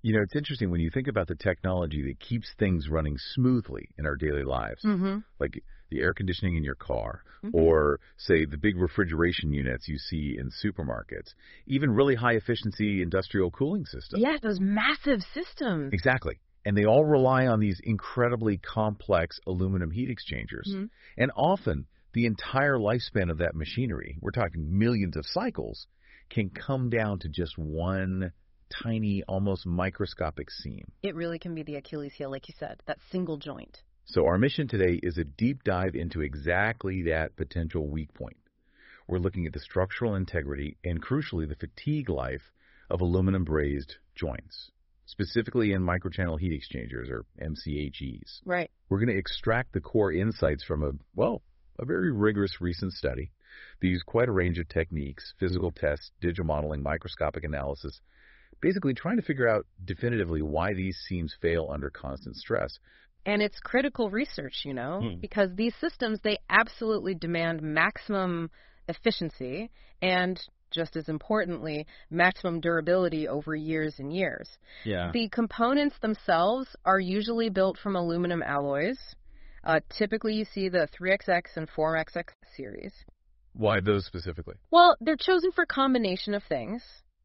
It's interesting when you think about the technology that keeps things running smoothly in our daily lives, like the air conditioning in your car, or, say, the big refrigeration units you see in supermarkets, even really high-efficiency industrial cooling systems. Yeah, those massive systems. Exactly. And they all rely on these incredibly complex aluminum heat exchangers. And often, the entire lifespan of that machinery, we're talking millions of cycles, can come down to just one tiny, almost microscopic seam. It really can be the Achilles heel, like you said, that single joint. So our mission today is a deep dive into exactly that potential weak point. We're looking at the structural integrity and, crucially, the fatigue life of aluminum brazed joints, specifically in microchannel heat exchangers, or MCHEs. Right. We're going to extract the core insights from a very rigorous recent study. They use quite a range of techniques: physical tests, digital modeling, microscopic analysis, basically trying to figure out definitively why these seams fail under constant stress. And it's critical research, because these systems, they absolutely demand maximum efficiency and, just as importantly, maximum durability over years and years. Yeah. The components themselves are usually built from aluminum alloys. Typically, you see the 3XX and 4XX series. Why those specifically? Well, they're chosen for a combination of things.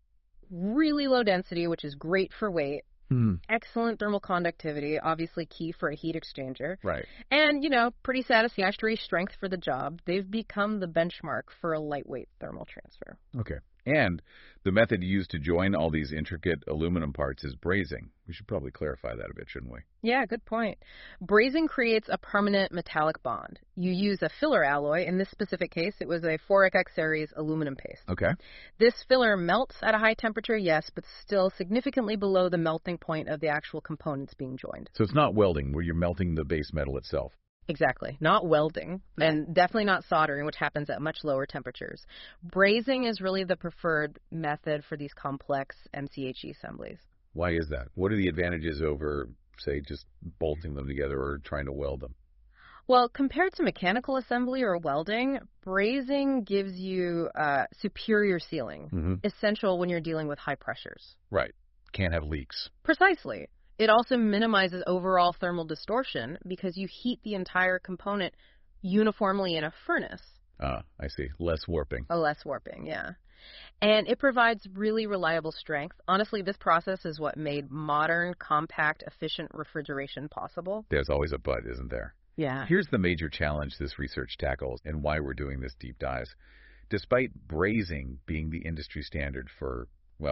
Really low density, which is great for weight. Excellent thermal conductivity, obviously key for a heat exchanger. Right. And, pretty satisfactory strength for the job. They've become the benchmark for a lightweight thermal transfer. Okay. And the method used to join all these intricate aluminum parts is brazing. We should probably clarify that a bit, shouldn't we? Yeah, good point. Brazing creates a permanent metallic bond. You use a filler alloy. In this specific case, it was a 4XX series aluminum paste. Okay. This filler melts at a high temperature, yes, but still significantly below the melting point of the actual components being joined. So it's not welding where you're melting the base metal itself. Exactly. Not welding, and definitely not soldering, which happens at much lower temperatures. Brazing is really the preferred method for these complex MCHE assemblies. Why is that? What are the advantages over, say, just bolting them together or trying to weld them? Well, compared to mechanical assembly or welding, brazing gives you superior sealing, essential when you're dealing with high pressures. Right. Can't have leaks. Precisely. It also minimizes overall thermal distortion because you heat the entire component uniformly in a furnace. Ah, I see. Less warping. Oh, less warping, yeah. And it provides really reliable strength. Honestly, this process is what made modern, compact, efficient refrigeration possible. There's always a but, isn't there? Yeah. Here's the major challenge this research tackles and why we're doing this deep dive. Despite brazing being the industry standard for,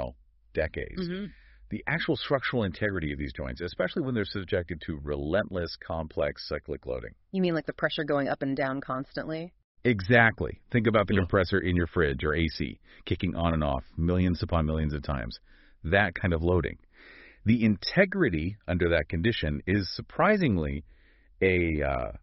decades, the actual structural integrity of these joints, especially when they're subjected to relentless, complex cyclic loading. You mean like the pressure going up and down constantly? Exactly. Think about the compressor in your fridge or AC, kicking on and off millions upon millions of times. That kind of loading. The integrity under that condition is surprisingly a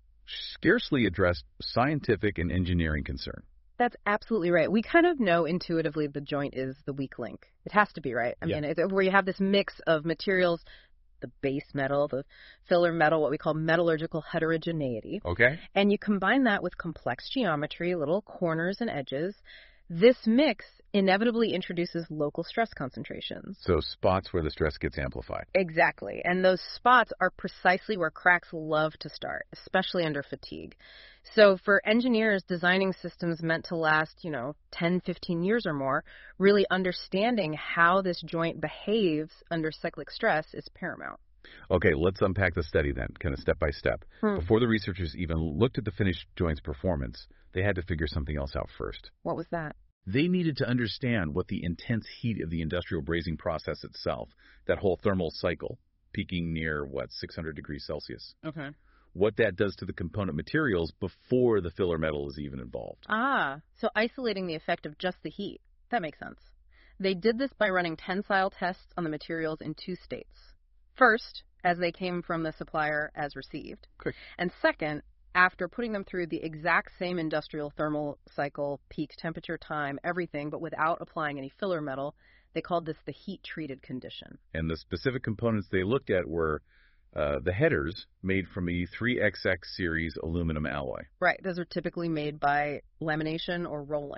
scarcely addressed scientific and engineering concern. That's absolutely right. We kind of know intuitively the joint is the weak link. It has to be, right? I mean, it's where you have this mix of materials, the base metal, the filler metal, what we call metallurgical heterogeneity. Okay. And you combine that with complex geometry, little corners and edges. This mix inevitably introduces local stress concentrations. So spots where the stress gets amplified. Exactly. And those spots are precisely where cracks love to start, especially under fatigue. So for engineers designing systems meant to last, 10, 15 years or more, really understanding how this joint behaves under cyclic stress is paramount. Okay, let's unpack the study then, kind of step by step. Before the researchers even looked at the finished joint's performance, they had to figure something else out first. What was that? They needed to understand what the intense heat of the industrial brazing process itself, that whole thermal cycle, peaking near, 600 degrees Celsius. Okay. What that does to the component materials before the filler metal is even involved. Ah, so isolating the effect of just the heat. That makes sense. They did this by running tensile tests on the materials in two states. First, as they came from the supplier as received. Okay. And second, after putting them through the exact same industrial thermal cycle, peak temperature, time, everything, but without applying any filler metal, they called this the heat-treated condition. And the specific components they looked at were the headers made from a 3XX series aluminum alloy. Right. Those are typically made by lamination or rolling.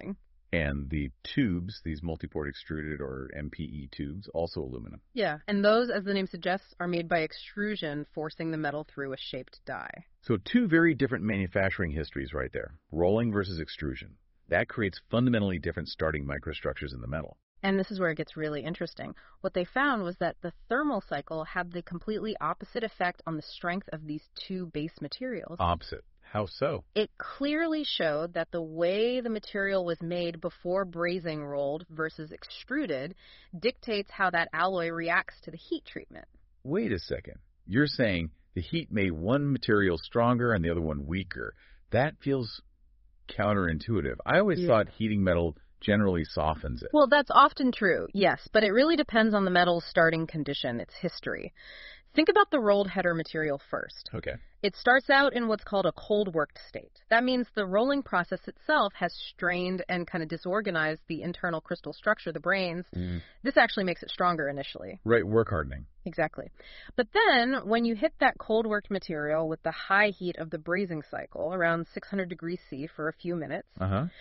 And the tubes, these multi-port extruded or MPE tubes, also aluminum. Yeah, and those, as the name suggests, are made by extrusion, forcing the metal through a shaped die. So two very different manufacturing histories right there, rolling versus extrusion. That creates fundamentally different starting microstructures in the metal. And this is where it gets really interesting. What they found was that the thermal cycle had the completely opposite effect on the strength of these two base materials. Opposite. How so? It clearly showed that the way the material was made before brazing rolled versus extruded dictates how that alloy reacts to the heat treatment. Wait a second. You're saying the heat made one material stronger and the other one weaker. That feels counterintuitive. I always thought heating metal generally softens it. Well, that's often true, yes, but it really depends on the metal's starting condition, its history. Think about the rolled header material first. Okay. It starts out in what's called a cold worked state. That means the rolling process itself has strained and kind of disorganized the internal crystal structure, the brains. This actually makes it stronger initially. Right, work hardening. Exactly. But then when you hit that cold worked material with the high heat of the brazing cycle, around 600 degrees C for a few minutes,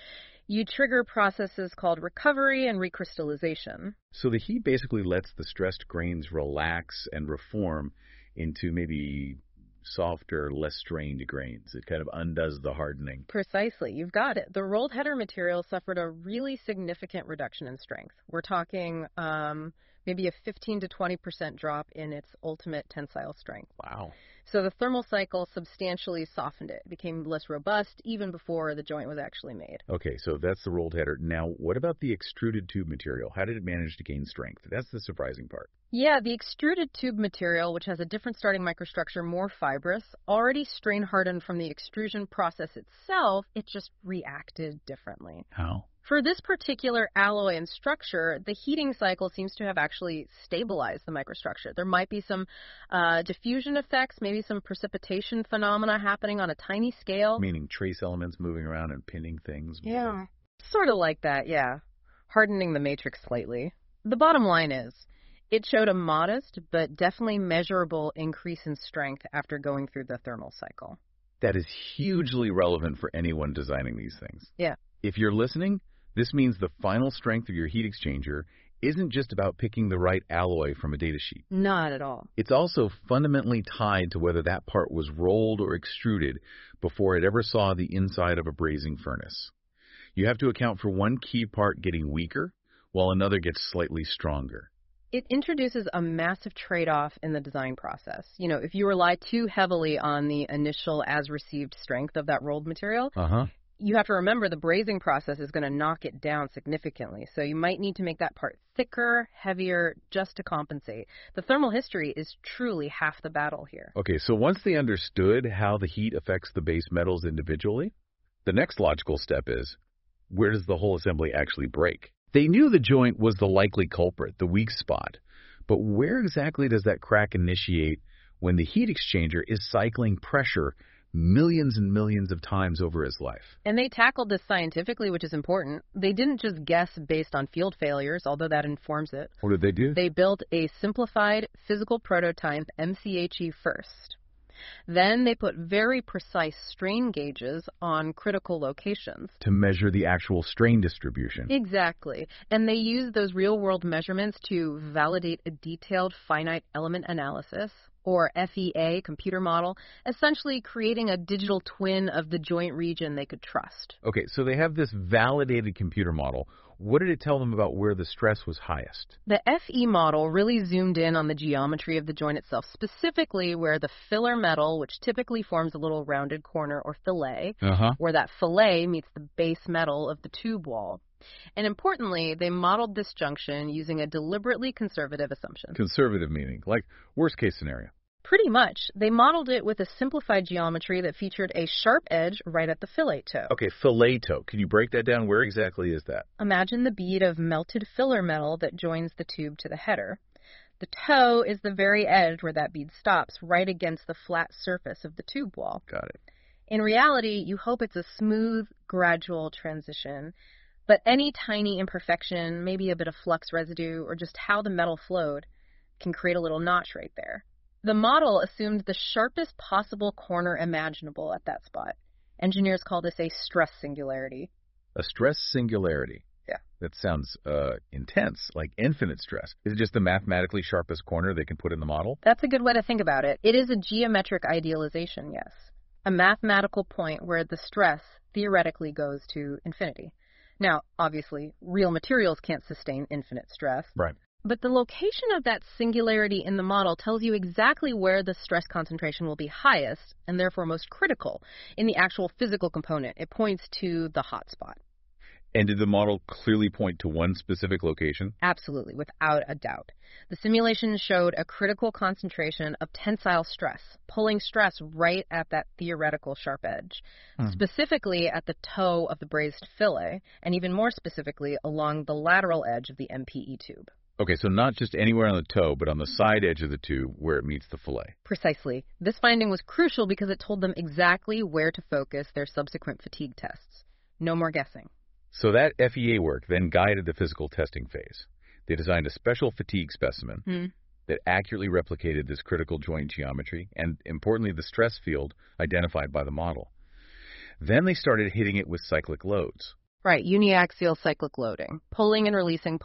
you trigger processes called recovery and recrystallization. So the heat basically lets the stressed grains relax and reform into maybe softer, less strained grains. It kind of undoes the hardening. Precisely. You've got it. The rolled header material suffered a really significant reduction in strength. We're talking maybe a 15 to 20% drop in its ultimate tensile strength. Wow. So the thermal cycle substantially softened it. It became less robust even before the joint was actually made. Okay, so that's the rolled header. Now, what about the extruded tube material? How did it manage to gain strength? That's the surprising part. Yeah, the extruded tube material, which has a different starting microstructure, more fibrous, already strain hardened from the extrusion process itself, it just reacted differently. How? For this particular alloy and structure, the heating cycle seems to have actually stabilized the microstructure. There might be some diffusion effects, maybe some precipitation phenomena happening on a tiny scale. Meaning trace elements moving around and pinning things? Yeah. Sort of like that, yeah. Hardening the matrix slightly. The bottom line is, it showed a modest but definitely measurable increase in strength after going through the thermal cycle. That is hugely relevant for anyone designing these things. Yeah. If you're listening, this means the final strength of your heat exchanger isn't just about picking the right alloy from a data sheet. Not at all. It's also fundamentally tied to whether that part was rolled or extruded before it ever saw the inside of a brazing furnace. You have to account for one key part getting weaker while another gets slightly stronger. It introduces a massive trade-off in the design process. You know, if you rely too heavily on the initial as-received strength of that rolled material, you have to remember the brazing process is going to knock it down significantly. So you might need to make that part thicker, heavier, just to compensate. The thermal history is truly half the battle here. Okay, so once they understood how the heat affects the base metals individually, the next logical step is, where does the whole assembly actually break? They knew the joint was the likely culprit, the weak spot. But where exactly does that crack initiate when the heat exchanger is cycling pressure millions and millions of times over his life? And they tackled this scientifically, which is important. They didn't just guess based on field failures, although that informs it. What did they do? They built a simplified physical prototype, MCHE, first. Then they put very precise strain gauges on critical locations. To measure the actual strain distribution. Exactly. And they used those real-world measurements to validate a detailed finite element analysis, or FEA, computer model, essentially creating a digital twin of the joint region they could trust. Okay, so they have this validated computer model. What did it tell them about where the stress was highest? The FE model really zoomed in on the geometry of the joint itself, specifically where the filler metal, which typically forms a little rounded corner or fillet, where that fillet meets the base metal of the tube wall. And importantly, they modeled this junction using a deliberately conservative assumption. Conservative meaning, like worst case scenario. Pretty much. They modeled it with a simplified geometry that featured a sharp edge right at the fillet toe. Okay, fillet toe. Can you break that down? Where exactly is that? Imagine the bead of melted filler metal that joins the tube to the header. The toe is the very edge where that bead stops, right against the flat surface of the tube wall. Got it. In reality, you hope it's a smooth, gradual transition, but any tiny imperfection, maybe a bit of flux residue, or just how the metal flowed, can create a little notch right there. The model assumed the sharpest possible corner imaginable at that spot. Engineers call this a stress singularity. A stress singularity. Yeah. That sounds intense, like infinite stress. Is it just the mathematically sharpest corner they can put in the model? That's a good way to think about it. It is a geometric idealization, yes. A mathematical point where the stress theoretically goes to infinity. Now, obviously, real materials can't sustain infinite stress. Right. But the location of that singularity in the model tells you exactly where the stress concentration will be highest and therefore most critical in the actual physical component. It points to the hot spot. And did the model clearly point to one specific location? Absolutely, without a doubt. The simulation showed a critical concentration of tensile stress, pulling stress right at that theoretical sharp edge, specifically at the toe of the brazed fillet, and even more specifically along the lateral edge of the MPE tube. Okay, so not just anywhere on the toe, but on the side edge of the tube where it meets the fillet. Precisely. This finding was crucial because it told them exactly where to focus their subsequent fatigue tests. No more guessing. So that FEA work then guided the physical testing phase. They designed a special fatigue specimen that accurately replicated this critical joint geometry and, importantly, the stress field identified by the model. Then they started hitting it with cyclic loads. Right, uniaxial cyclic loading. Pulling and releasing,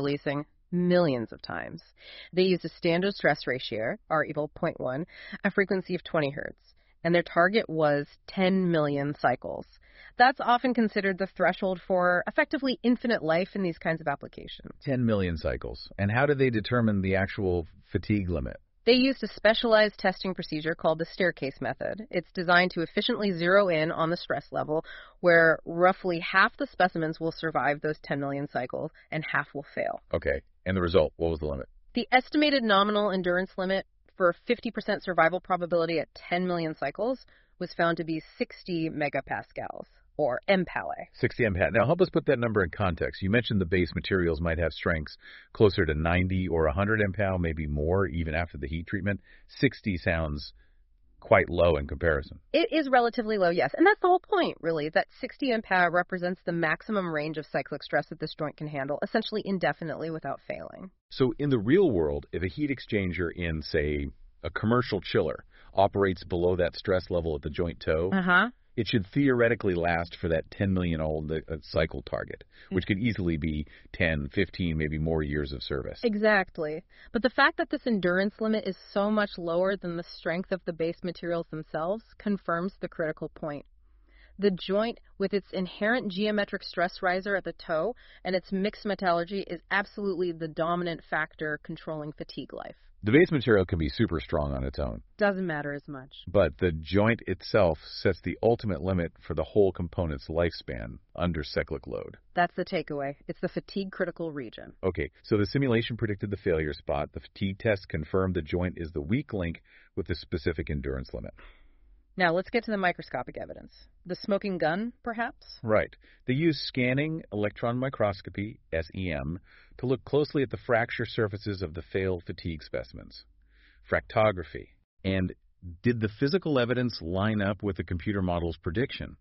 millions of times. They used a standard stress ratio, R equal 0.1, a frequency of 20 hertz, and their target was 10 million cycles. That's often considered the threshold for effectively infinite life in these kinds of applications. 10 million cycles. And how did they determine the actual fatigue limit? They used a specialized testing procedure called the staircase method. It's designed to efficiently zero in on the stress level, where roughly half the specimens will survive those 10 million cycles and half will fail. Okay. And the result, what was the limit? The estimated nominal endurance limit for 50% survival probability at 10 million cycles was found to be 60 megapascals, or MPa. 60 MPa. Now, help us put that number in context. You mentioned the base materials might have strengths closer to 90 or 100 MPa, maybe more, even after the heat treatment. 60 sounds quite low in comparison. It is relatively low, yes. And that's the whole point, really, that 60 MPa represents the maximum range of cyclic stress that this joint can handle, essentially indefinitely without failing. So in the real world, if a heat exchanger in, say, a commercial chiller operates below that stress level at the joint toe, it should theoretically last for that 10 million old cycle target, which could easily be 10, 15, maybe more years of service. Exactly. But the fact that this endurance limit is so much lower than the strength of the base materials themselves confirms the critical point. The joint, with its inherent geometric stress riser at the toe and its mixed metallurgy, is absolutely the dominant factor controlling fatigue life. The base material can be super strong on its own. Doesn't matter as much. But the joint itself sets the ultimate limit for the whole component's lifespan under cyclic load. That's the takeaway. It's the fatigue critical region. Okay, so the simulation predicted the failure spot. The fatigue test confirmed the joint is the weak link with the specific endurance limit. Now, let's get to the microscopic evidence. The smoking gun, perhaps? Right. They used scanning electron microscopy, SEM, to look closely at the fracture surfaces of the failed fatigue specimens. Fractography. And did the physical evidence line up with the computer model's prediction?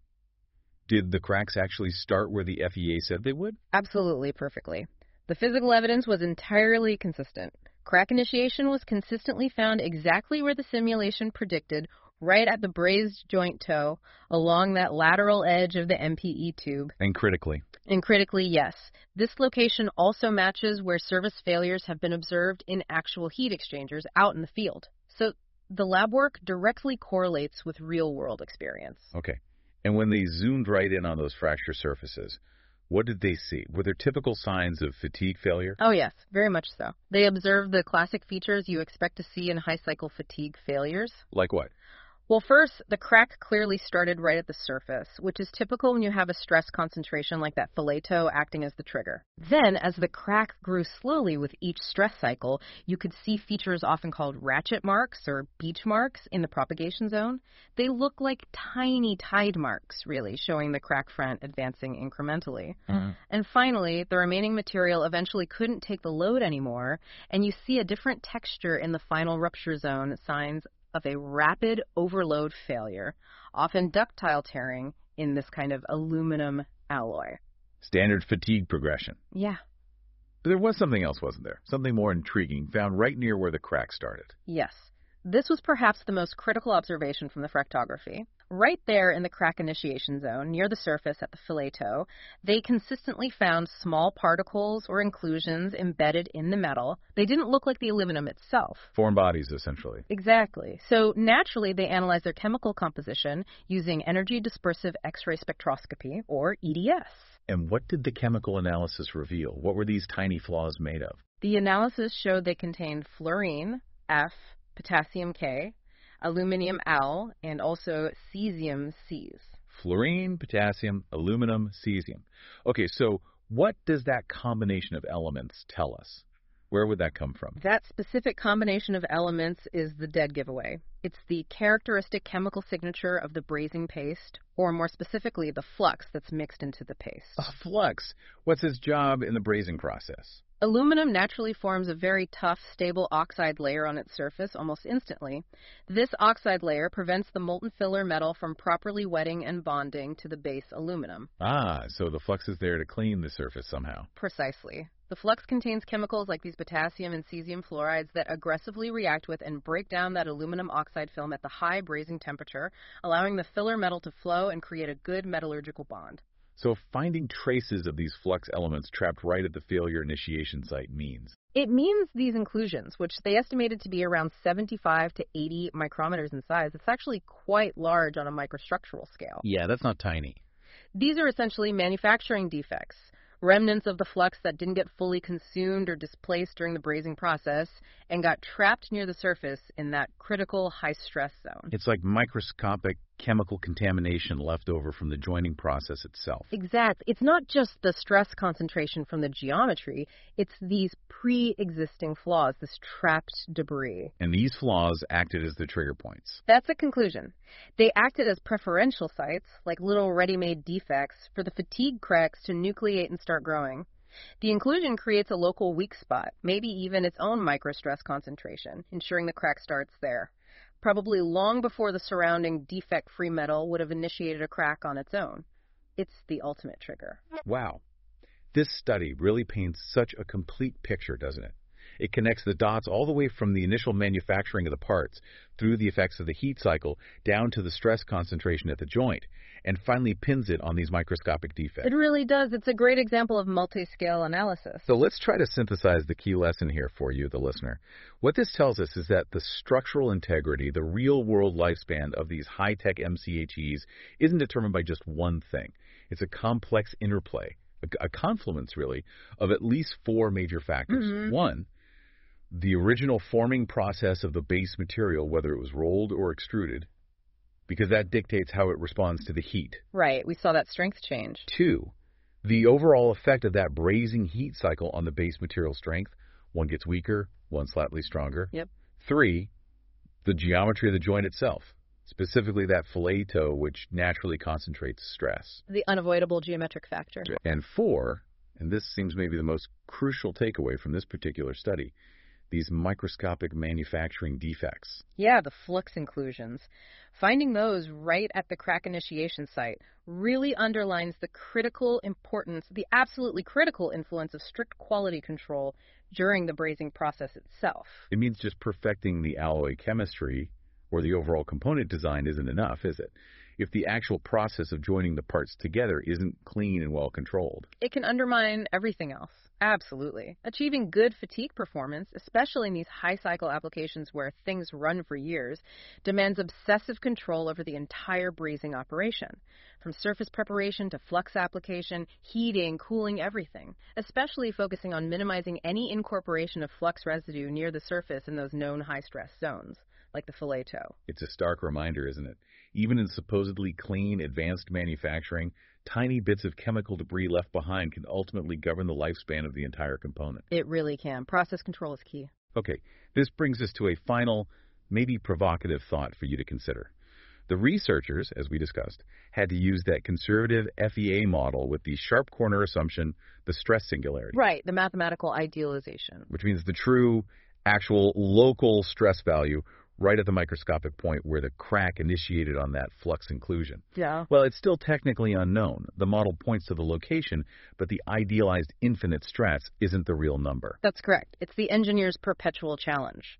Did the cracks actually start where the FEA said they would? Absolutely, perfectly. The physical evidence was entirely consistent. Crack initiation was consistently found exactly where the simulation predicted, right at the brazed joint toe, along that lateral edge of the MPE tube. And critically, yes. This location also matches where service failures have been observed in actual heat exchangers out in the field. So the lab work directly correlates with real-world experience. Okay. And when they zoomed right in on those fracture surfaces, what did they see? Were there typical signs of fatigue failure? Oh, yes, very much so. They observed the classic features you expect to see in high-cycle fatigue failures. Like what? Well, first, the crack clearly started right at the surface, which is typical when you have a stress concentration like that fillet toe acting as the trigger. Then, as the crack grew slowly with each stress cycle, you could see features often called ratchet marks or beach marks in the propagation zone. They look like tiny tide marks, really, showing the crack front advancing incrementally. And finally, the remaining material eventually couldn't take the load anymore, and you see a different texture in the final rupture zone, signs of a rapid overload failure, often ductile tearing in this kind of aluminum alloy. Standard fatigue progression. Yeah. But there was something else, wasn't there? Something more intriguing found right near where the crack started. Yes. This was perhaps the most critical observation from the fructography. Right there in the crack initiation zone, near the surface at the fillet toe, they consistently found small particles or inclusions embedded in the metal. They didn't look like the aluminum itself. Foreign bodies, essentially. Exactly. So naturally, they analyzed their chemical composition using energy dispersive X-ray spectroscopy, or EDS. And what did the chemical analysis reveal? What were these tiny flaws made of? The analysis showed they contained fluorine, F, potassium K, aluminium Al, and also cesium Cs. Fluorine, potassium, aluminum, cesium. Okay, so what does that combination of elements tell us? Where would that come from? That specific combination of elements is the dead giveaway. It's the characteristic chemical signature of the brazing paste, or more specifically, the flux that's mixed into the paste. A flux. What's its job in the brazing process? Aluminum naturally forms a very tough, stable oxide layer on its surface almost instantly. This oxide layer prevents the molten filler metal from properly wetting and bonding to the base aluminum. Ah, so the flux is there to clean the surface somehow. Precisely. The flux contains chemicals like these potassium and cesium fluorides that aggressively react with and break down that aluminum oxide film at the high brazing temperature, allowing the filler metal to flow and create a good metallurgical bond. So finding traces of these flux elements trapped right at the failure initiation site means? It means these inclusions, which they estimated to be around 75 to 80 micrometers in size. It's actually quite large on a microstructural scale. Yeah, that's not tiny. These are essentially manufacturing defects, remnants of the flux that didn't get fully consumed or displaced during the brazing process and got trapped near the surface in that critical high-stress zone. It's like microscopic chemical contamination left over from the joining process itself. Exactly. It's not just the stress concentration from the geometry, it's these pre-existing flaws, this trapped debris. And these flaws acted as the trigger points. That's a conclusion. They acted as preferential sites, like little ready-made defects, for the fatigue cracks to nucleate and start growing. The inclusion creates a local weak spot, maybe even its own microstress concentration, ensuring the crack starts there, probably long before the surrounding defect-free metal would have initiated a crack on its own. It's the ultimate trigger. Wow. This study really paints such a complete picture, doesn't it? It connects the dots all the way from the initial manufacturing of the parts, through the effects of the heat cycle, down to the stress concentration at the joint, and finally pins it on these microscopic defects. It really does. It's a great example of multi-scale analysis. So let's try to synthesize the key lesson here for you, the listener. What this tells us is that the structural integrity, the real-world lifespan of these high-tech MCHEs isn't determined by just one thing. It's a complex interplay, a confluence, really, of at least four major factors. One, the original forming process of the base material, whether it was rolled or extruded, because that dictates how it responds to the heat. Right, we saw that strength change. Two, the overall effect of that brazing heat cycle on the base material strength. One gets weaker, one slightly stronger. Yep. Three, the geometry of the joint itself, specifically that fillet toe, which naturally concentrates stress. The unavoidable geometric factor. And four, and this seems maybe the most crucial takeaway from this particular study, these microscopic manufacturing defects. Yeah, the flux inclusions. Finding those right at the crack initiation site really underlines the critical importance, the absolutely critical influence of strict quality control during the brazing process itself. It means just perfecting the alloy chemistry or the overall component design isn't enough, is it? If the actual process of joining the parts together isn't clean and well controlled. It can undermine everything else. Absolutely. Achieving good fatigue performance, especially in these high-cycle applications where things run for years, demands obsessive control over the entire brazing operation, from surface preparation to flux application, heating, cooling, everything, especially focusing on minimizing any incorporation of flux residue near the surface in those known high-stress zones, like the fillet toe. It's a stark reminder, isn't it? Even in supposedly clean, advanced manufacturing, tiny bits of chemical debris left behind can ultimately govern the lifespan of the entire component. It really can. Process control is key. Okay, this brings us to a final, maybe provocative thought for you to consider. The researchers, as we discussed, had to use that conservative FEA model with the sharp corner assumption, the stress singularity. Right, the mathematical idealization. Which means the true, actual, local stress value right at the microscopic point where the crack initiated on that flux inclusion. Yeah. Well, it's still technically unknown. The model points to the location, but the idealized infinite stress isn't the real number. That's correct. It's the engineer's perpetual challenge.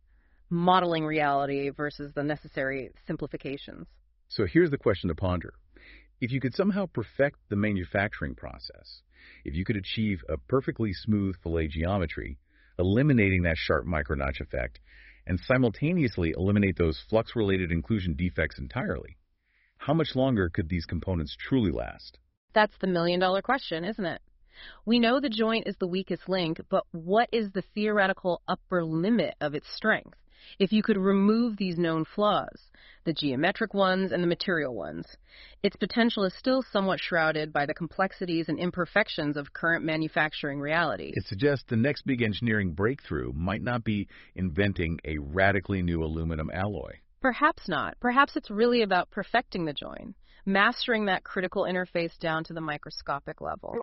modeling reality versus the necessary simplifications. So here's the question to ponder. If you could somehow perfect the manufacturing process, if you could achieve a perfectly smooth fillet geometry, eliminating that sharp micronotch effect, and simultaneously eliminate those flux-related inclusion defects entirely, how much longer could these components truly last? That's the million-dollar question, isn't it? We know the joint is the weakest link, but what is the theoretical upper limit of its strength? If you could remove these known flaws, the geometric ones and the material ones, its potential is still somewhat shrouded by the complexities and imperfections of current manufacturing reality. It suggests the next big engineering breakthrough might not be inventing a radically new aluminum alloy. Perhaps not. Perhaps it's really about perfecting the joint, mastering that critical interface down to the microscopic level.